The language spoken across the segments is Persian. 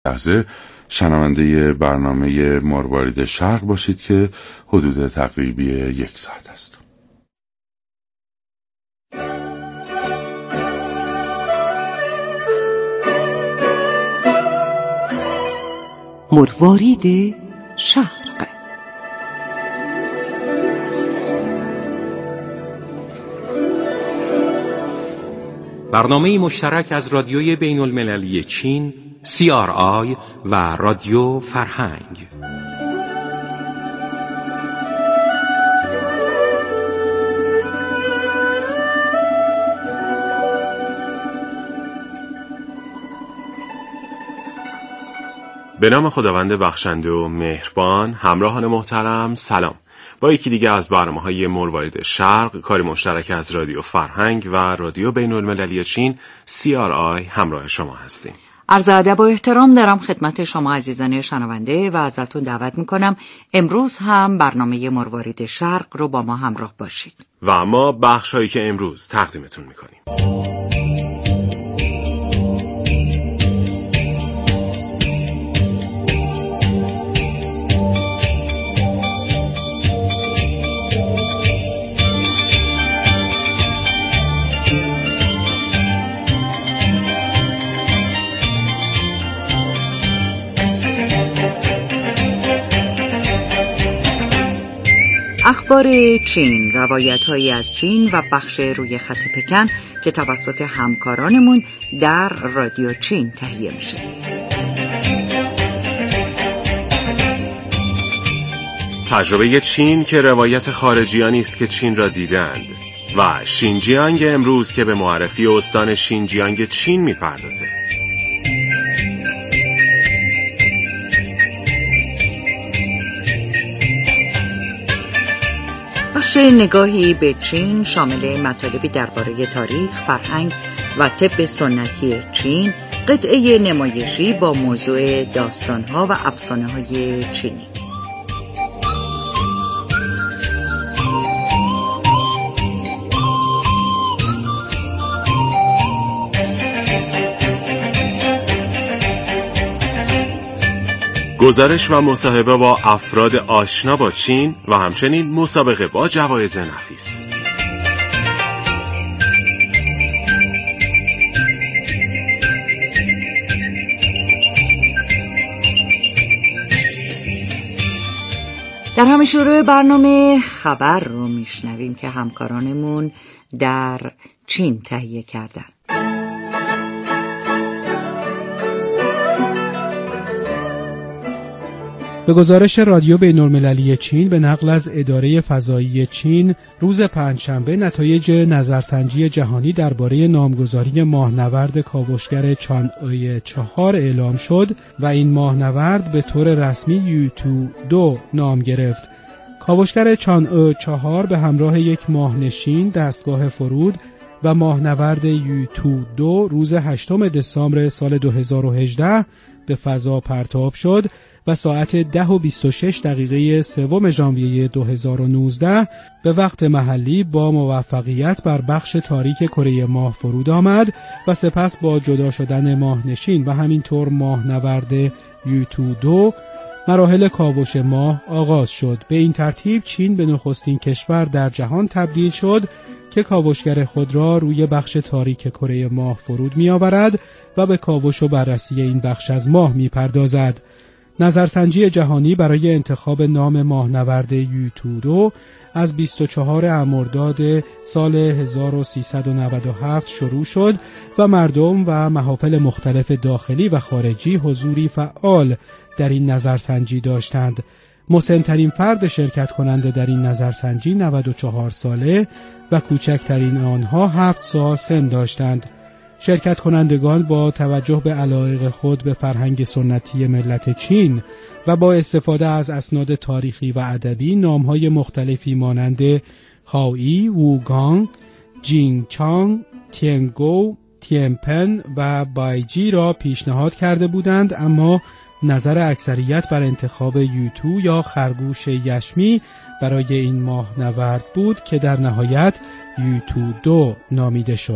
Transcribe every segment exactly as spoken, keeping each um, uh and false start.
لحظه شنونده برنامه مروارید شرق باشید که حدود تقریبی یک ساعت است. مروارید شرق. برنامه مشترک از رادیوی بین المللی چین سی آر آی و رادیو فرهنگ. به نام خداوند بخشنده و مهربان. همراهان محترم سلام. با یکی دیگه از برنامه‌های مروارید شرق، کاری مشترک از رادیو فرهنگ و رادیو بین المللی چین سی آر آی همراه شما هستیم. عرض ادب و احترام دارم خدمت شما عزیزان شنونده و ازتون دعوت میکنم امروز هم برنامه مروارید شرق رو با ما همراه باشید. و اما بخش هایی که امروز تقدیمتون میکنیم: اخبار چین، روایت‌هایی از چین و بخش روی خط پکن که توسط همکارانمون در رادیو چین تهیه میشه. تجربه چین که روایت خارجیانی است که چین را دیدند و شینجیانگ امروز که به معرفی استان شینجیانگ چین میپردازه. بخش نگاهی به چین شامل مطالبی درباره تاریخ، فرهنگ و طب سنتی چین، قطعه نمایشی با موضوع داستان‌ها و افسانه‌های چینی. گزارش و مصاحبه با افراد آشنا با چین و همچنین مسابقه با جوایز نفیس. در همه شروع برنامه خبر رو میشنویم که همکارانمون در چین تهیه کردن. به گزارش رادیو بین المللی چین به نقل از اداره فضایی چین، روز پنجشنبه نتایج نظرسنجی جهانی درباره نامگذاری ماهنورد کاوشگر چان‌ای چهار اعلام شد و این ماهنورد به طور رسمی یوتو دو نام گرفت. کاوشگر چان‌ای چهار به همراه یک ماهنشین، دستگاه فرود و ماهنورد یوتو دو روز هشتم دسامبر سال دو هزار و هجده به فضا پرتاب شد و ساعت ده و بیست و شش دقیقه سوم ژانویه دو هزار و نوزده به وقت محلی با موفقیت بر بخش تاریک کره ماه فرود آمد و سپس با جدا شدن ماهنشین و همینطور ماهنورد یوتو دو مراحل کاوش ماه آغاز شد. به این ترتیب چین به نخستین کشور در جهان تبدیل شد که کاوشگر خود را روی بخش تاریک کره ماه فرود می آورد و به کاوش و بررسی این بخش از ماه می پردازد. نظرسنجی جهانی برای انتخاب نام ماهنورد یوتو دو از بیست و چهارم مرداد سال هزار و سیصد و نود و هفت شروع شد و مردم و محافل مختلف داخلی و خارجی حضوری فعال در این نظرسنجی داشتند. مسن‌ترین فرد شرکت کننده در این نظرسنجی نود و چهار ساله و کوچکترین آنها هفت سال سن داشتند. شرکت کنندگان با توجه به علایق خود به فرهنگ سنتی ملت چین و با استفاده از اسناد تاریخی و ادبی نام‌های مختلفی مانند هاوئی، ووگانگ، جینگچانگ، تینگو، تینپن و بایجی را پیشنهاد کرده بودند، اما نظر اکثریت بر انتخاب یوتو یا خرگوش یشمی برای این ماهنورد بود که در نهایت یوتو دو نامیده شد.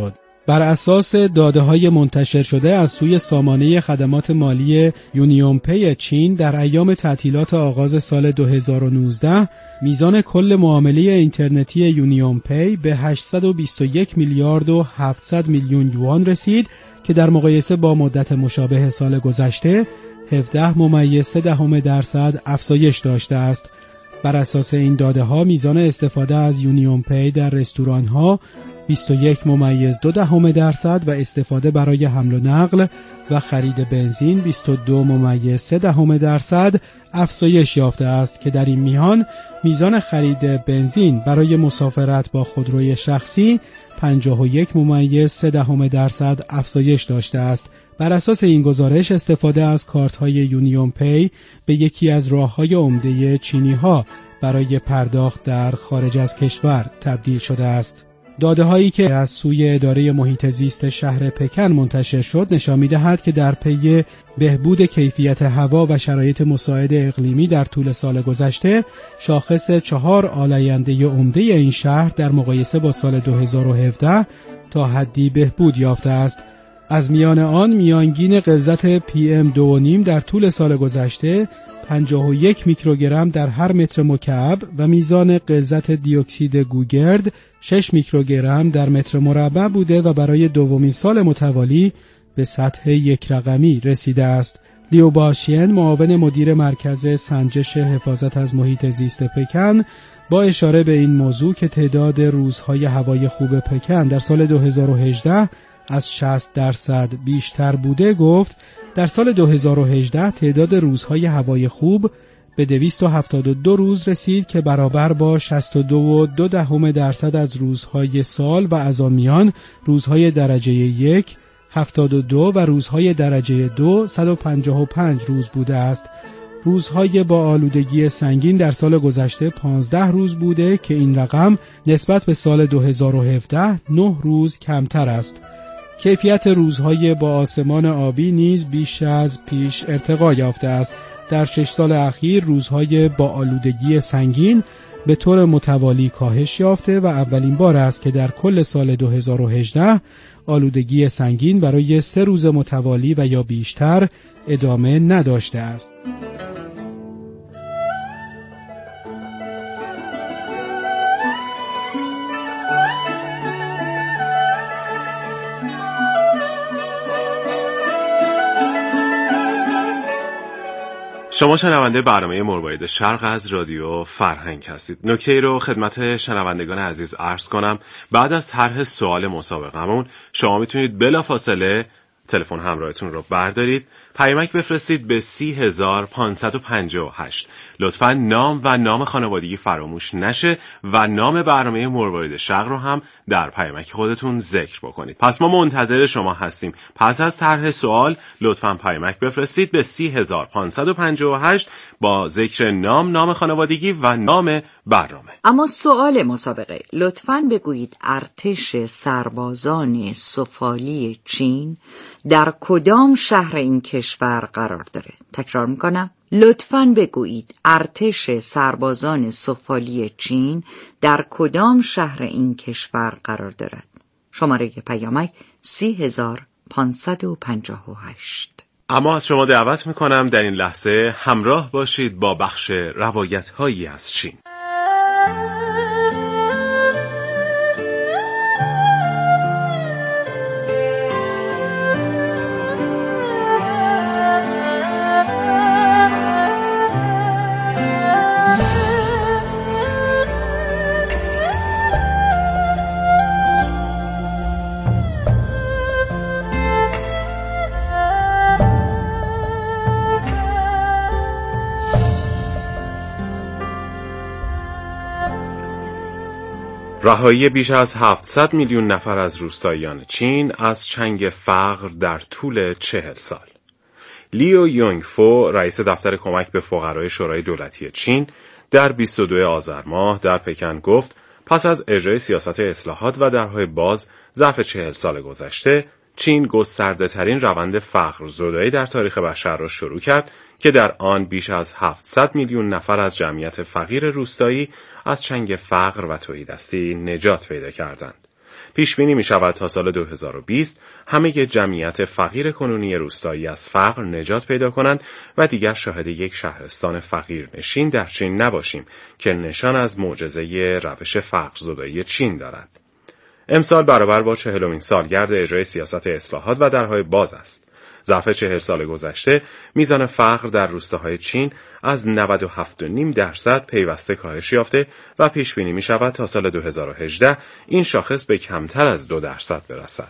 بر اساس داده‌های منتشر شده از سوی سامانه خدمات مالی یونیون پی چین در ایام تعطیلات آغاز سال دو هزار و نوزده، میزان کل معامله اینترنتی یونیون پی به هشتصد و بیست و یک میلیارد و هفتصد میلیون یوان رسید که در مقایسه با مدت مشابه سال گذشته هفده ممیز سه دهم درصد افزایش داشته است. بر اساس این داده‌ها میزان استفاده از یونیون پی در رستوران‌ها بیست و یک ممیز دو دهم درصد و استفاده برای حمل و نقل و خرید بنزین بیست و دو ممیز سه دهم درصد افزایش یافته است که در این میان میزان خرید بنزین برای مسافرت با خودروی شخصی پنجاه و یک ممیز سه دهم درصد افزایش داشته است. بر اساس این گزارش استفاده از کارت‌های یونیون پی به یکی از راه‌های عمده چینی‌ها برای پرداخت در خارج از کشور تبدیل شده است. داده‌هایی که از سوی اداره محیط زیست شهر پکن منتشر شد نشان می‌دهد که در پی بهبود کیفیت هوا و شرایط مساعد اقلیمی در طول سال گذشته شاخص چهار آلاینده عمده این شهر در مقایسه با سال دو هزار و هفده تا حدی بهبود یافته است. از میان آن میانگین غلظت پی ام دو و نیم در طول سال گذشته پنجاه و یک میکروگرم در هر متر مکعب و میزان غلظت دی اکسید گوگرد شش میکروگرم در متر مربع بوده و برای دومین سال متوالی به سطح یک رقمی رسیده است. لیو باشین، معاون مدیر مرکز سنجش حفاظت از محیط زیست پکن، با اشاره به این موضوع که تعداد روزهای هوای خوب پکن در سال دو هزار و هجده از شصت درصد بیشتر بوده گفت در سال دو هزار و هجده تعداد روزهای هوای خوب به دویست و هفتاد و دو روز رسید که برابر با شصت و دو و دو دهم درصد از روزهای سال و از آن میان روزهای درجه یک هفتاد و دو و روزهای درجه دو صد و پنجاه و پنج روز بوده است. روزهای با آلودگی سنگین در سال گذشته پانزده روز بوده که این رقم نسبت به سال دو هزار و هفده نه روز کمتر است. کیفیت روزهای با آسمان آبی نیز بیش از پیش ارتقا یافته است. در شش سال اخیر روزهای با آلودگی سنگین به طور متوالی کاهش یافته و اولین بار است که در کل سال دو هزار و هجده آلودگی سنگین برای سه روز متوالی و یا بیشتر ادامه نداشته است. شما شنونده برنامه مروارید شرق از رادیو فرهنگ هستید. نکته رو خدمت شنوندگان عزیز عرض کنم. بعد از طرح سوال مسابقمون شما میتونید بلافاصله تلفن همراهتون رو بردارید، پیامک بفرستید به سی هزار پانصد و پنجاه و هشت. لطفاً نام و نام خانوادگی فراموش نشه و نام برنامه مروارید شرق رو هم در پیامک خودتون ذکر بکنید. پس ما منتظر شما هستیم. پس از طرح سوال لطفاً پیامک بفرستید به سی هزار پانصد و پنجاه و هشت با ذکر نام، نام خانوادگی و نام برنامه. اما سوال مسابقه، لطفاً بگویید ارتش سربازان سفالی چین در کدام شهر این کشور قرار داره؟ تکرار میکنم، لطفاً بگویید ارتش سربازان سفالی چین در کدام شهر این کشور قرار دارد؟ شماره پیامک سی هزار پانصد و پنجاه و هشت. اما از شما دعوت میکنم در این لحظه همراه باشید با بخش روایت هایی از چین. رهایی بیش از هفتصد میلیون نفر از روستاییان چین از چنگ فقر در طول چهل سال. لیو یونگ فو، رئیس دفتر کمک به فقرای شورای دولتی چین، در بیست و دو آذر ماه در پکن گفت پس از اجرای سیاست اصلاحات و درهای باز ظرف چهل سال گذشته، چین گسترده ترین روند فقر زدایی در تاریخ بشر را شروع کرد که در آن بیش از هفتصد میلیون نفر از جمعیت فقیر روستایی از چنگ فقر و تهیدستی نجات پیدا کردند. پیش بینی می شود تا سال دو هزار و بیست همه جمعیت فقیر کنونی روستایی از فقر نجات پیدا کنند و دیگر شاهد یک شهرستان فقیر نشین در چین نباشیم که نشان از معجزه روش فقرزدایی چین دارد. امسال برابر با چهلمین سالگرد اجرای سیاست اصلاحات و درهای باز است. ظرف چهل سال گذشته میزان فقر در روستاهای چین از نود و هفت و نیم درصد پیوسته کاهش یافته و پیش بینی می شود تا سال دو هزار و هجده این شاخص به کمتر از دو درصد برسد.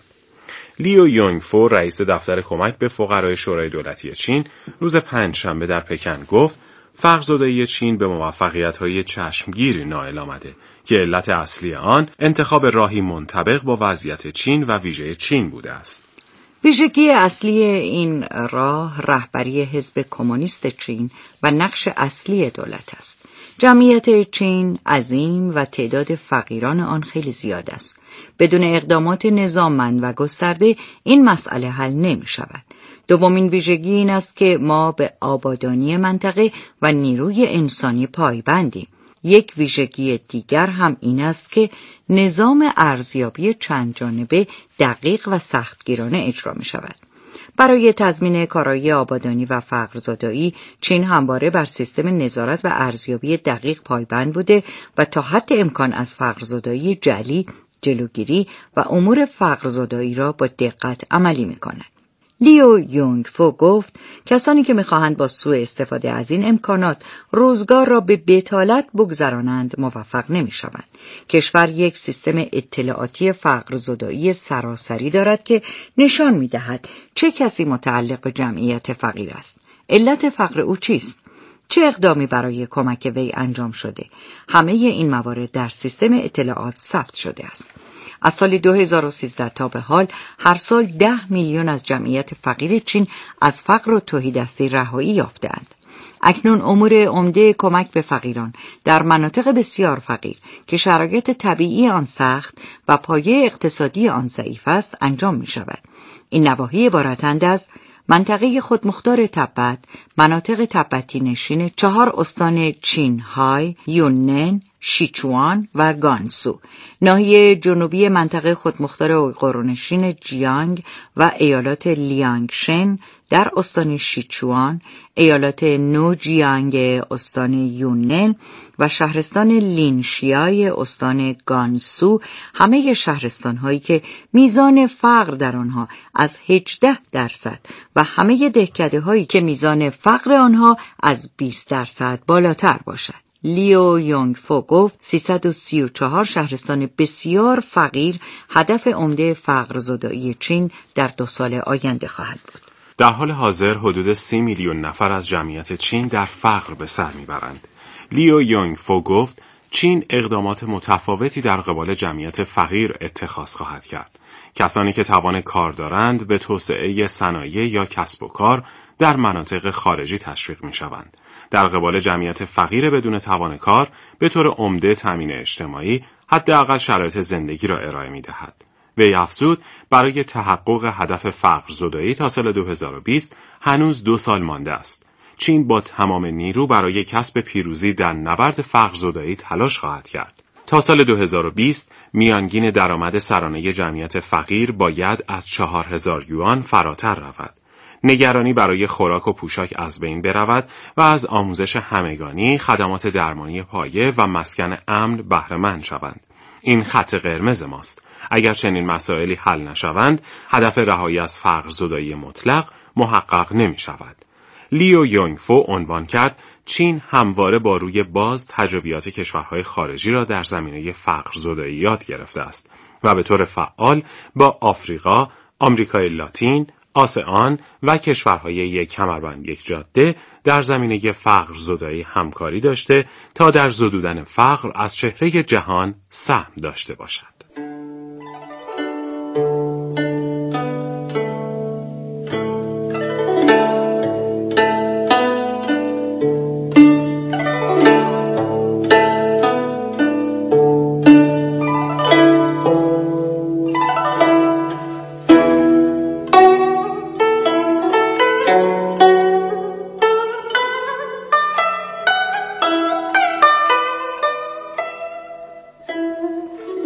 لیو یونگ فو رئیس دفتر کمک به فقرای شورای دولتی چین روز پنجشنبه در پکن گفت فقرزدایی چین به موفقیت‌های چشمگیری نائل آمده که علت اصلی آن انتخاب راهی منطبق با وضعیت چین و ویژه چین بوده است. ویژگی اصلی این راه رهبری حزب کمونیست چین و نقش اصلی دولت است. جمعیت چین عظیم و تعداد فقیران آن خیلی زیاد است. بدون اقدامات نظاممند و گسترده این مسئله حل نمی شود. دومین ویژگی این است که ما به آبادانی منطقه و نیروی انسانی پایبندیم. یک ویژگی دیگر هم این است که نظام ارزیابی چند جانبه دقیق و سختگیرانه اجرا می شود. برای تضمین کارایی آبادانی و فقرزدایی چین همواره بر سیستم نظارت و ارزیابی دقیق پایبند بوده و تا حد امکان از فقرزدایی جعلی جلوگیری و امور فقرزدایی را با دقت عملی می کند. لیو یونگ فو گفت کسانی که می‌خواهند با سوء استفاده از این امکانات روزگار را به بتالت بگذرانند موفق نمی‌شوند. کشور یک سیستم اطلاعاتی فقرزدایی سراسری دارد که نشان می‌دهد چه کسی متعلق به جمعیت فقیر است. علت فقر او چیست؟ چه اقدامی برای کمک وی انجام شده؟ همه این موارد در سیستم اطلاعات ثبت شده است. از سال دو هزار و سیزده تا به حال هر سال ده میلیون از جمعیت فقیر چین از فقر و تهیدستی رهایی یافته‌اند. اکنون امور عمده کمک به فقیران در مناطق بسیار فقیر که شرایط طبیعی آن سخت و پایه اقتصادی آن ضعیف است انجام می شود. این نواحی عبارتند از منطقه خودمختار تبت، مناطق تبتی نشین چهار استان چینهای، یوننن، شیچوان و گانسو، ناحیه جنوبی منطقه خودمختار اویغورنشین جیانگ و ایالات لیانگشن در استان شیچوان، ایالات نوجیانگ استان یوننن و شهرستان لینشیای استان گانسو، همه شهرستان هایی که میزان فقر در آنها از هجده درصد و همه دهکده هایی که میزان فقر آنها از بیست درصد بالاتر باشد. لیو یونگ فو گفت سیصد و سی و چهار شهرستان بسیار فقیر هدف عمده فقرزدایی چین در دو سال آینده خواهد بود. در حال حاضر حدود سی میلیون نفر از جمعیت چین در فقر به سر میبرند. لیو یونگ فو گفت چین اقدامات متفاوتی در قبال جمعیت فقیر اتخاذ خواهد کرد. کسانی که توان کار دارند به توسعه صنایع یا کسب و کار در مناطق خارجی تشویق میشوند. در قبال جمعیت فقیر بدون توان کار به طور عمده تامین اجتماعی حداقل شرایط زندگی را ارائه می‌دهد. وی افزود برای تحقق هدف فقرزدایی تا سال دو هزار و بیست هنوز دو سال مانده است. چین با تمام نیرو برای کسب پیروزی در نبرد فقرزدایی تلاش خواهد کرد. تا سال دو هزار و بیست میانگین درآمد سرانه جمعیت فقیر باید از چهار هزار یوان فراتر رود. نگرانی برای خوراک و پوشاک از بین برود و از آموزش همگانی، خدمات درمانی پایه و مسکن امن بهره مند شوند. این خط قرمز ماست. اگر چنین مسائلی حل نشوند، هدف رهایی از فقرزدایی مطلق محقق نمی شود. لیو یونگ فو عنوان کرد چین همواره با روی باز تجربیات کشورهای خارجی را در زمینه فقرزدایی یاد گرفته است و به طور فعال با آفریقا، آمریکای لاتین، آسئان و کشورهای یک کمربند یک جاده در زمینه فقرزدایی همکاری داشته تا در زدودن فقر از چهره جهان سهم داشته باشد.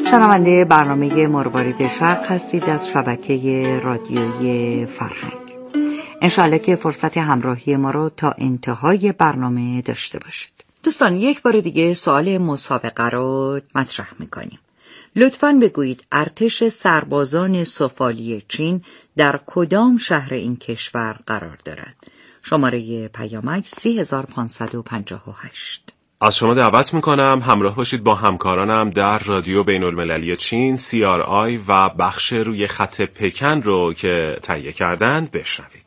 شنونده برنامه مروارید شرق هستید از شبکه رادیوی فرهنگ. انشاءالله که فرصت همراهی ما رو تا انتهای برنامه داشته باشید. دوستان، یک بار دیگه سوال مسابقه رو مطرح میکنیم. لطفاً بگویید ارتش سربازان سفالی چین در کدام شهر این کشور قرار دارد؟ شماره پیامک سه هزار و پانصد و پنجاه و هشت. از شما دعوت میکنم همراه باشید با همکارانم در رادیو بین المللی چین سی آر آی و بخش روی خط پکن رو که تهیه کردند بشنوید.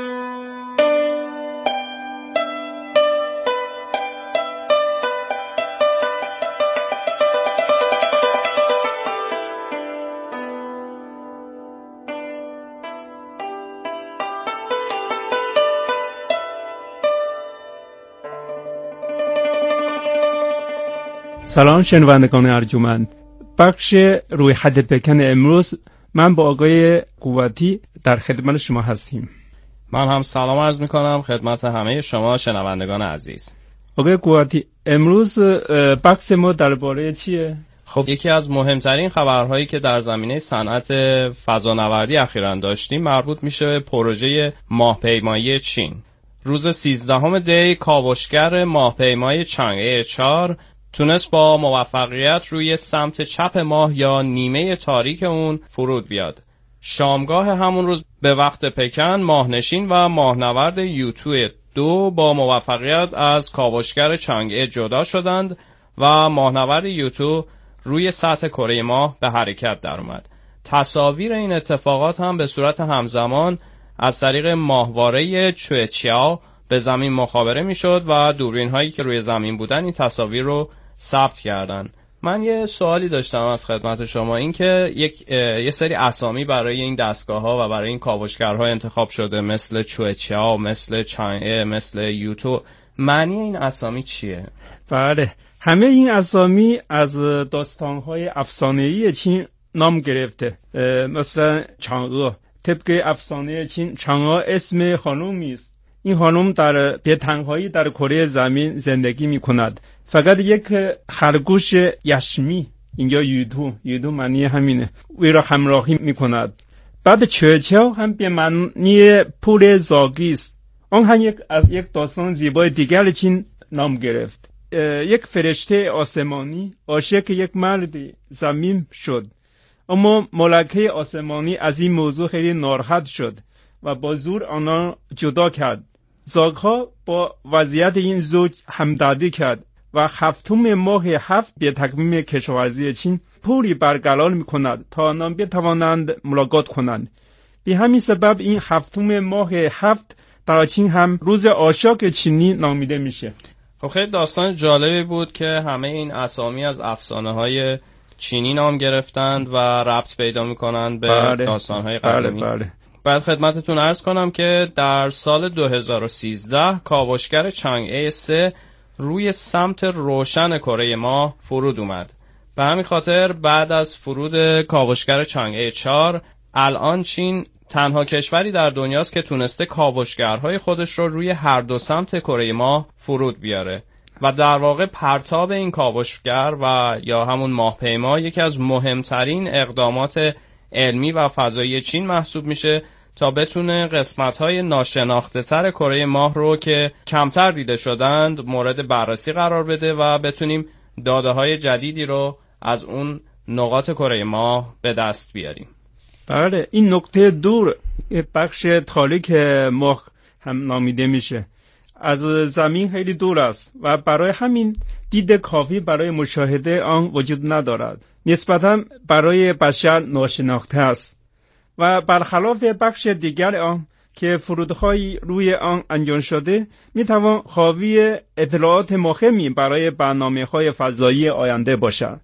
سلام شنوندگان ارجمند. بخش روی خط پکن امروز من با آقای قواتی در خدمت شما هستیم. من هم سلام عرض میکنم خدمت همه شما شنوندگان عزیز. آقای قواتی، امروز بخش ما درباره چیه؟ خب یکی از مهمترین خبرهایی که در زمینه صنعت فضانوردی اخیراً داشتیم مربوط میشه به پروژه ماهپیمایی چین. روز سیزدهم دی کاوشگر ماهپیمای چنگ‌ای چهار تونست با موفقیت روی سمت چپ ماه یا نیمه تاریک اون فرود بیاد. شامگاه همون روز به وقت پکن ماهنشین و ماهنورد یوتو دو با موفقیت از کاوشگر چنگ‌ای جدا شدند و ماهنورد یوتو روی سطح کره ماه به حرکت در اومد. تصاویر این اتفاقات هم به صورت همزمان از طریق ماهواره چوئچیاو به زمین مخابره میشد و دوربین هایی که روی زمین بودن این تصاویر رو ثبت کردن. من یه سوالی داشتم از خدمت شما، این که یک یه سری اسامی برای این دستگاه ها و برای این کاوشگرها انتخاب شده، مثل چوئچیاو، مثل چنگ‌ای، مثل یوتو. معنی این اسامی چیه؟ بله، همه این اسامی از داستان‌های افسانه‌ای چین نام گرفته. مثلا چنگ‌ای، طبق افسانه چین چنگ‌ای اسم خانومی است. این خانم در به تنهایی در کره زمین زندگی می‌کند. فقط یک خرگوش یشمی، اینجا یودو، یودو معنی همینه، او را همراهی می‌کند. بعد چوئچیاو هم به معنی پول زاگی است. آن هم یک از یک داستان زیبای دیگر چین نام گرفت. یک فرشته آسمانی عاشق یک مرد زمین شد، اما ملکه آسمانی از این موضوع خیلی ناراحت شد و با زور آنها جدا کرد. زاگ‌ها با وضعیت این زوج همدردی کرد و هفتم ماه هفت به تکمیم کشاورزی چین پولی برقرار می‌کند تا آنها بتوانند ملاقات کنند. به همین سبب این هفتم ماه هفت در چین هم روز عاشق چینی نامیده میشه. خب خیلی داستان جالبی بود که همه این اسامی از افسانه‌های چینی نام گرفتند و ربط پیدا می‌کنند به بله. داستان‌های قدیمی. بله بله. بعد خدمتتون عرض کنم که در سال دو هزار و سیزده کاوشگر چنگ‌ای سه روی سمت روشن کره ماه فرود اومد. به همین خاطر بعد از فرود کاوشگر چنگ‌ای چهار الان چین تنها کشوری در دنیاست که تونسته کاوشگرهای خودش رو روی هر دو سمت کره ماه فرود بیاره و در واقع پرتاب این کاوشگر و یا همون ماهپیما یکی از مهمترین اقدامات علمی و فضایی چین محسوب میشه تا بتونه قسمت‌های ناشناخته‌تر کره ماه رو که کمتر دیده شدند مورد بررسی قرار بده و بتونیم داده‌های جدیدی رو از اون نقاط کره ماه به دست بیاریم. بله، این نقطه دور بخش تاریک ماه هم نامیده میشه، از زمین خیلی دور است و برای همین دید کافی برای مشاهده آن وجود ندارد. نسبتاً برای بشر ناشناخته است و برخلاف بخش دیگر آن که فرودهای روی آن انجام شده میتوان حاوی اطلاعات مهمی برای برنامه‌های فضایی آینده باشد.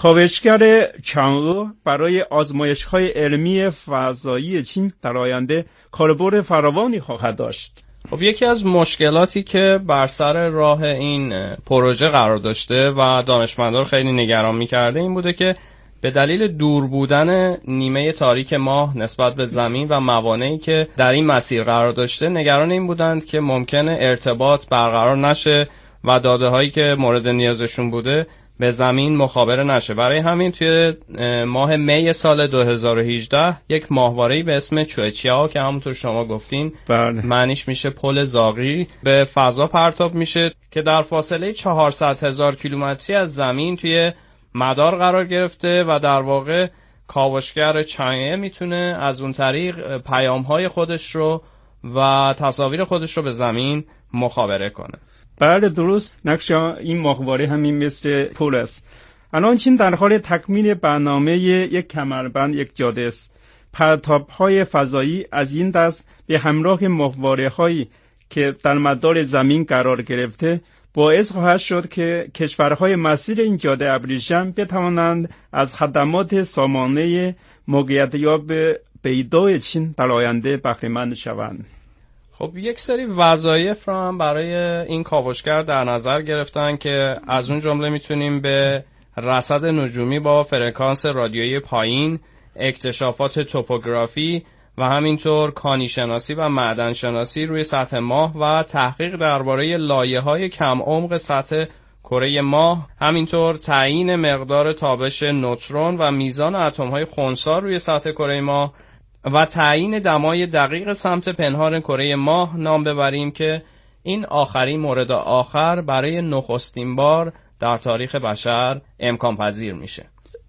کاوشگر چنگ‌ای برای آزمایش‌های علمی فضایی چین در آینده کاربرد فراوانی خواهد داشت. خب یکی از مشکلاتی که بر سر راه این پروژه قرار داشته و دانشمندان خیلی نگران می‌کرده این بوده که به دلیل دور بودن نیمه تاریک ماه نسبت به زمین و موانعی که در این مسیر قرار داشته نگران این بودند که ممکنه ارتباط برقرار نشه و داده‌هایی که مورد نیازشون بوده به زمین مخابره نشه. برای همین توی ماه می سال دو هزار و هجده یک ماهواره‌ای به اسم چوئچیا که همونطور شما گفتین بله. معنیش میشه پل زاغی به فضا پرتاب میشه که در فاصله چهارصد هزار کیلومتری از زمین توی مدار قرار گرفته و در واقع کاوشگر چانگه میتونه از اون طریق پیام‌های خودش رو و تصاویر خودش رو به زمین مخابره کنه. بله درست، نقش این ماهواره همین مثل پل است. الان چین در حال تکمیل برنامه یک کمربند یک جاده است. پرتاب‌های فضایی از این دست به همراه ماهواره‌هایی که در مدار زمین قرار گرفته باعث خواهد شد که کشورهای مسیر این جاده ابریشم بتوانند از خدمات سامانه موقعیت‌یاب پیدای چین در آینده بهره‌مند شوند. خب یک سری وظایف را هم برای این کاوشگر در نظر گرفتن که از اون جمله میتونیم به رصد نجومی با فرکانس رادیویی پایین، اکتشافات توپوگرافی و همینطور کانی شناسی و معدن شناسی روی سطح ماه و تحقیق درباره لایه‌های کم عمق سطح کره ماه، همینطور تعیین مقدار تابش نوترون و میزان اتم‌های خنثی روی سطح کره ماه و تعیین دمای دقیق سمت پنهان کره ماه نام ببریم که این آخرین مورد آخر برای نخستین بار در تاریخ بشر امکان پذیر میشه.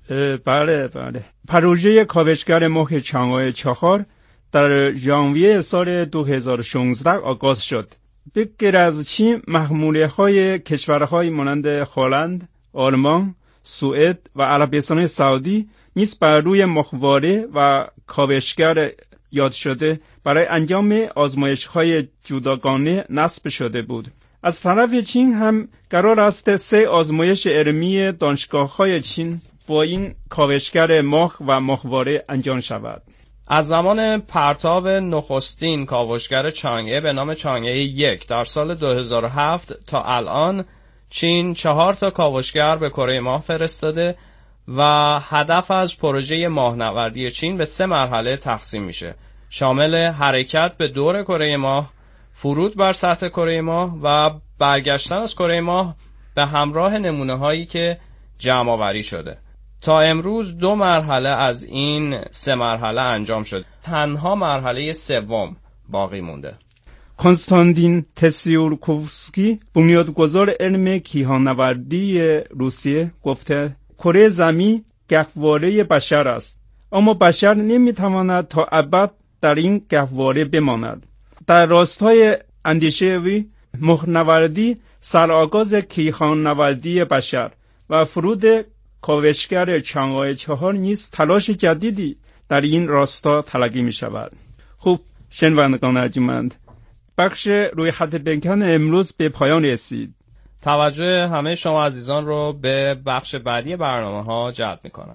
بله بله. پروژه کاوشگر ماه چانگ‌های چهار در ژانویه سال دو هزار و شانزده آغاز شد. به غیر از چین، محموله‌های کشورهای مانند هلند، آلمان، سوئد و عربستان سعودی نیز بر روی ماهواره و کاوشگر یاد شده برای انجام آزمایش‌های جداگانه نصب شده بود. از طرف چین هم قرار است سه آزمایش علمی دانشگاه‌های چین با این کاوشگر ماه و ماهواره انجام شود. از زمان پرتاب نخستین کاوشگر چانگه به نام چانگه یک در سال دو هزار و هفت تا الان چین چهار تا کاوشگر به کره ماه فرستاده و هدف از پروژه ماهنوردی چین به سه مرحله تقسیم میشه، شامل حرکت به دور کره ماه، فرود بر سطح کره ماه و برگشتن از کره ماه به همراه نمونه هایی که جمع آوری شده. تا امروز دو مرحله از این سه مرحله انجام شد. تنها مرحله سوم باقی مونده. کنستانتین تسیورکوفسکی، بنیانگذار علم کیهان‌نوردی روسیه، گفته کره زمین گهواره بشر است، اما بشر نمیتواند تا ابد در این گهواره بماند. در راستای اندیشه وی، ماهنوردی سرآغاز کیهان‌نوردی بشر و فرود کاوشگر چانگ‌های چهار نیز تلاش جدیدی در این راستا تلقی می شود. خوب شنوندگان ارجمند، بخش روی خط بنکن امروز به پایان رسید. توجه همه شما عزیزان رو به بخش بعدی برنامه ها جلب می کنم.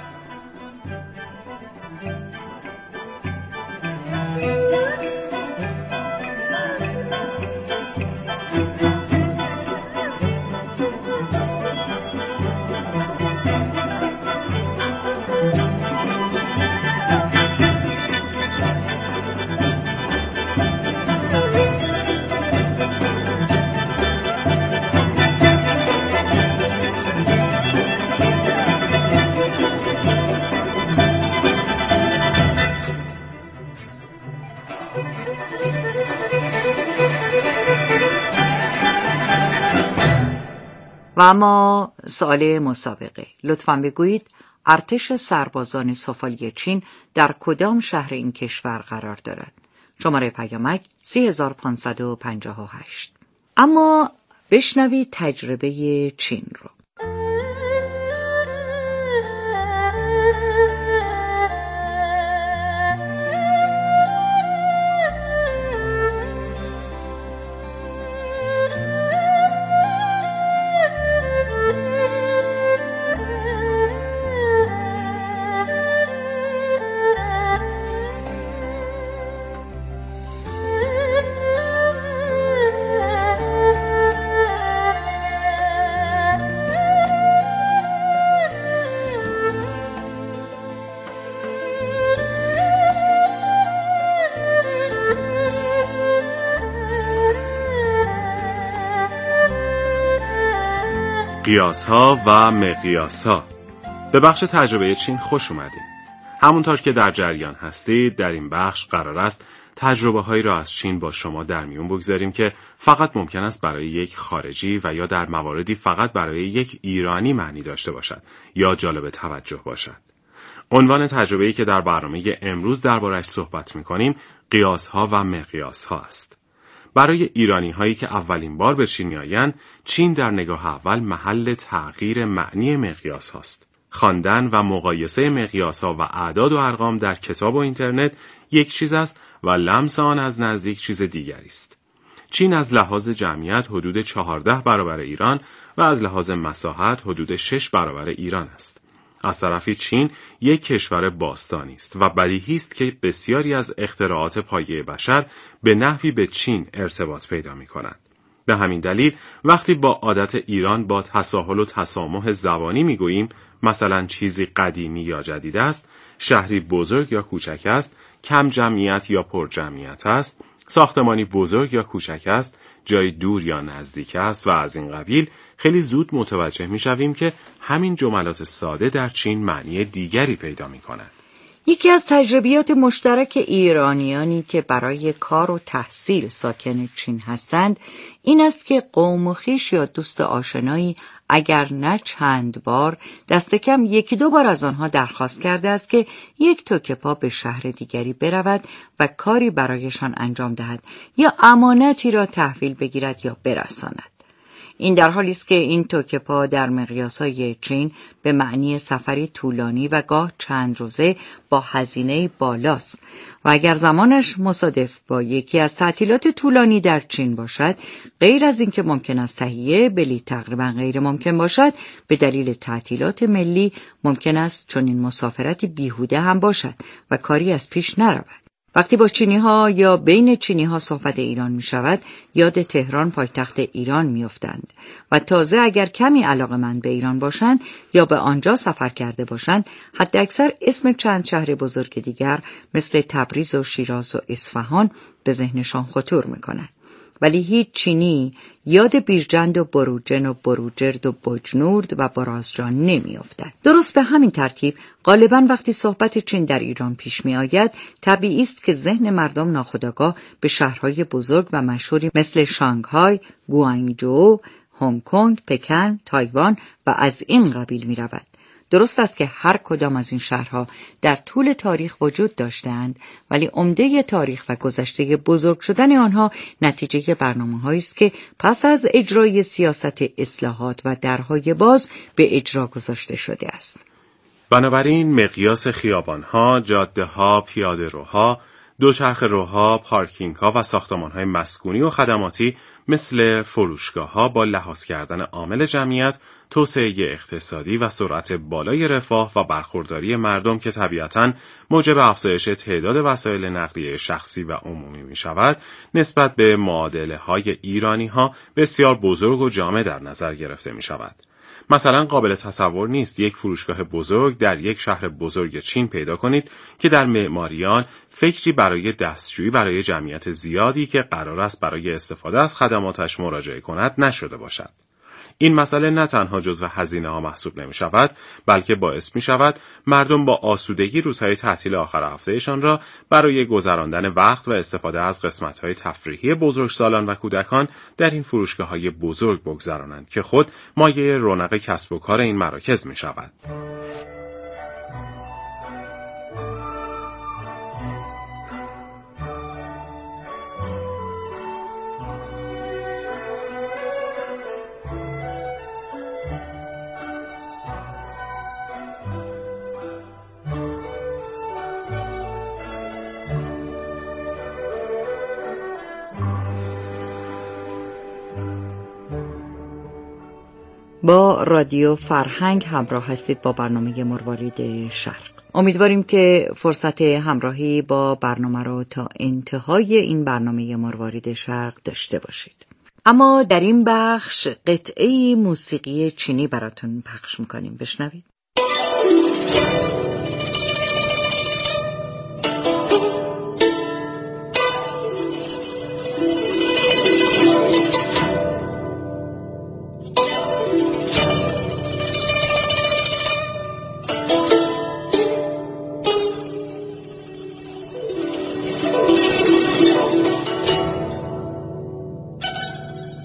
و اما سوال مسابقه، لطفاً بگویید ارتش سربازان سفالی چین در کدام شهر این کشور قرار دارد؟ شماره پیامک سه هزار و پانصد و پنجاه و هشت. اما بشنوید تجربه چین رو. قیاس‌ها و مقیاس‌ها. به بخش تجربه چین خوش اومدین. همونطور که در جریان هستید، در این بخش قرار است تجربه هایی را از چین با شما در میون بگذاریم که فقط ممکن است برای یک خارجی و یا در مواردی فقط برای یک ایرانی معنی داشته باشد یا جالب توجه باشد. عنوان تجربه‌ای که در برنامه امروز درباره‌اش صحبت می‌کنیم، قیاس‌ها و مقیاس‌ها است. برای ایرانی هایی که اولین بار به چین می‌آیند، چین در نگاه اول محل تغییر معنی مقیاس هاست. خواندن و مقایسه مقیاس ها و اعداد و ارقام در کتاب و اینترنت یک چیز است و لمس آن از نزدیک چیز دیگری است. چین از لحاظ جمعیت حدود چهارده برابر ایران و از لحاظ مساحت حدود شش برابر ایران است. از طرفی چین یک کشور باستانی است و بدیهی است که بسیاری از اختراعات پایه بشر به نحوی به چین ارتباط پیدا می‌کنند. به همین دلیل وقتی با عادت ایران با تساهل و تسامح زبانی میگوییم مثلا چیزی قدیمی یا جدید است، شهری بزرگ یا کوچک است، کم جمعیت یا پر جمعیت است، ساختمانی بزرگ یا کوچک است، جای دور یا نزدیک است و از این قبیل، خیلی زود متوجه میشویم که همین جملات ساده در چین معنی دیگری پیدا میکنند. یکی از تجربیات مشترک ایرانیانی که برای کار و تحصیل ساکن چین هستند این است که قوم و خویش یا دوست آشنایی اگر نه چند بار دست کم یکی دو بار از آنها درخواست کرده است که یک توکه پا به شهر دیگری برود و کاری برایشان انجام دهد یا امانتی را تحویل بگیرد یا برساند. این در حالی است که این توکه پا در مقیاس‌های چین به معنی سفری طولانی و گاه چند روزه با هزینه بالاست و اگر زمانش مصادف با یکی از تعطیلات طولانی در چین باشد، غیر از اینکه ممکن است تهیه بلیط تقریبا غیر ممکن باشد، به دلیل تعطیلات ملی ممکن است چنین مسافرتی بیهوده هم باشد و کاری از پیش نرود. وقتی با چینی ها یا بین چینی ها صحبت ایران می شود، یاد تهران پایتخت ایران می افتند و تازه اگر کمی علاقه‌مند به ایران باشند یا به آنجا سفر کرده باشند، حتی اکثر اسم چند شهر بزرگ دیگر مثل تبریز و شیراز و اصفهان به ذهنشان خطور می کند. ولی هیچ چینی یاد بیرجند و بروجن و بروجرد و بجنورد و برازجان نمی افتد. درست به همین ترتیب غالباً وقتی صحبت چین در ایران پیش می آید، طبیعی است که ذهن مردم ناخودآگاه به شهرهای بزرگ و مشهوری مثل شانگهای، گوانگجو، هنگ کنگ، پکن، تایوان و از این قبیل می رود. درست است که هر کدام از این شهرها در طول تاریخ وجود داشتند، ولی عمده تاریخ و گذشته بزرگ شدن آنها نتیجه برنامه‌هایی است که پس از اجرای سیاست اصلاحات و درهای باز به اجرا گذاشته شده است. بنابراین مقیاس خیابان‌ها، جاده‌ها، پیاده‌روها، دوچرخه‌روها، پارکینگ‌ها و ساختمان‌های مسکونی و خدماتی مثل فروشگاه‌ها با لحاظ کردن عامل جمعیت، توسعه اقتصادی و سرعت بالای رفاه و برخورداری مردم که طبیعتاً موجب افزایش تعداد وسایل نقلیه شخصی و عمومی می شود، نسبت به معادله‌های ایرانی‌ها بسیار بزرگ و جامع در نظر گرفته می شود. مثلا قابل تصور نیست یک فروشگاه بزرگ در یک شهر بزرگ چین پیدا کنید که در معماریان فکری برای دستشویی برای جمعیت زیادی که قرار است برای استفاده از خدماتش مراجعه کند نشده باشد. این مسئله نه تنها جزو هزینه ها محسوب نمی شود، بلکه باعث می شود مردم با آسودگی روزهای تعطیل آخر هفتهشان را برای گذراندن وقت و استفاده از قسمت های تفریحی بزرگسالان و کودکان در این فروشگاه های بزرگ بگذرانند که خود مایه رونق کسب و کار این مراکز می شود. با رادیو فرهنگ همراه هستید با برنامه مروارید شرق. امیدواریم که فرصت همراهی با برنامه رو تا انتهای این برنامه مروارید شرق داشته باشید. اما در این بخش قطعه موسیقی چینی براتون پخش میکنیم، بشنوید.